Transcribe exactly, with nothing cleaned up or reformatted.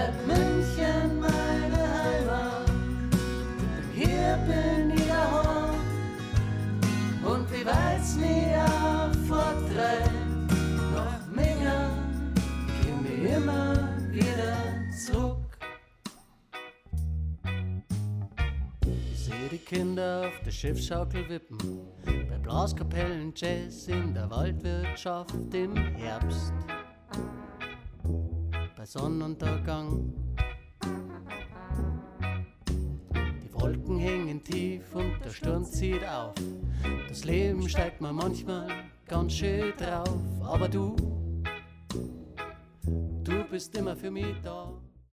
werd München meine Heimat, denn hier bin ich daheim. Und wie weil's mir auch vertreibt, nach Menge komm ich immer wieder zurück. Ich seh die Kinder auf der Schiffsschaukel wippen, bei Blaskapellen Jazz in der Waldwirtschaft im Herbst, bei Sonnenuntergang. Die Wolken hängen tief und der Sturm zieht auf. Das Leben steigt mir manchmal ganz schön drauf. Aber du, du bist immer für mich da.